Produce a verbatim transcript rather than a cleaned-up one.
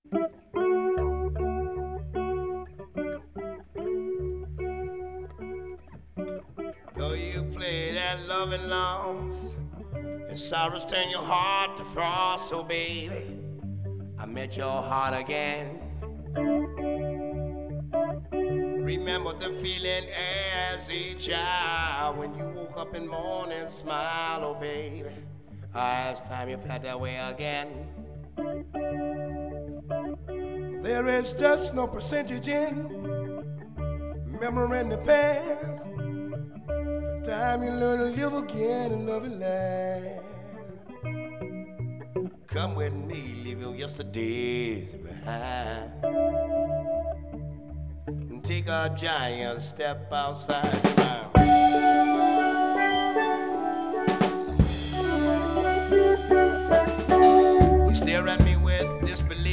Though you play that loving lost, and sorrows turn your heart to frost, so baby, I met your heart again. Remember the feeling as a child when you woke up in the morning, smile, oh baby. Ah, it's time you felt that way again. There is just no percentage in memory in the past. Time you learn to live again and love and laugh. Come with me, leave your yesterdays behind, and take a giant step outside the mind.